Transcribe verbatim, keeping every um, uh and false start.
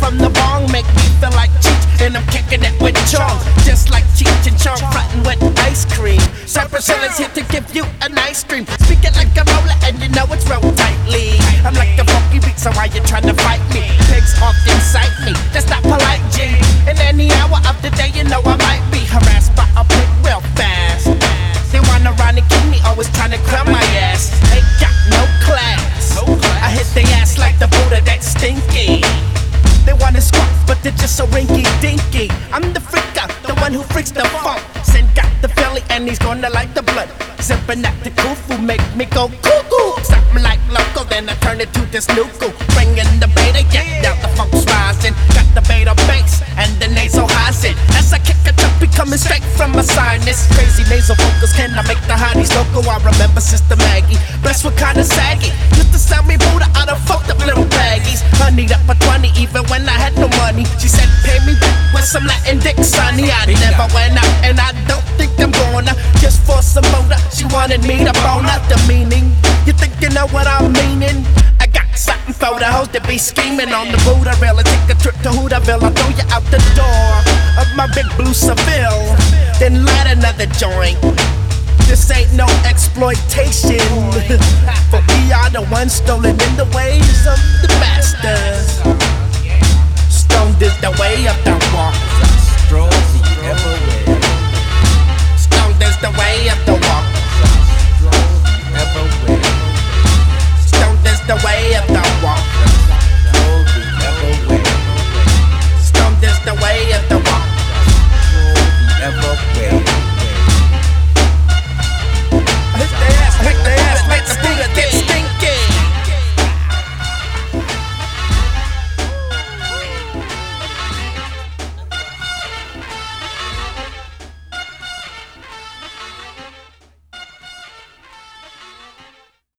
from the bong make me feel like Cheech, and I'm kicking it with Chong, just like Cheech and Chong, frontin' with ice cream. Cypress Hill is here to give you a nice dream. Speak it like a roller, and you know it's real tightly. I'm like the funky beat, so why you tryna fight me? Pigs often cite me, that's not polite, G. In any hour of the day, you know I might be harassed by a pig real fast. They wanna run and kill me, always trying to climb my ass. Ain't got no class. I hit their ass like the Buddha, that's stinky. They wanna squat, but they're just so rinky dinky. I'm the freaker, the one who freaks the funk. Sin got the Philly and he's gonna like the blood. Zipping at the kufu make me go cuckoo. Something like loco, then I turn it to this nuku. Bringing the beta, yeah, now the funk's rising. Got the beta bass and the nasal hyacinth. As I kick it up, be coming straight from my sinus. Crazy nasal vocals, can I make the hotties loco? I remember Sister Maggie, breasts were kinda saggy. Used to sell me Buddha out of fucked up little baggies. Honeyed up a twenty even when I had no money. She said pay me back with some Latin dick, sonny. I never went out and I don't think I'm gonna. Just for some Buddha, she wanted me to bone out the meaning. You think you know what I'm meaning? I got something for the hoes that be scheming on the Buddha rail. I take a trip to Hooterville, I'll throw you out the door of my big blue Seville, then light another joint. This ain't no exploitation, but we are the ones stolen in the ways of the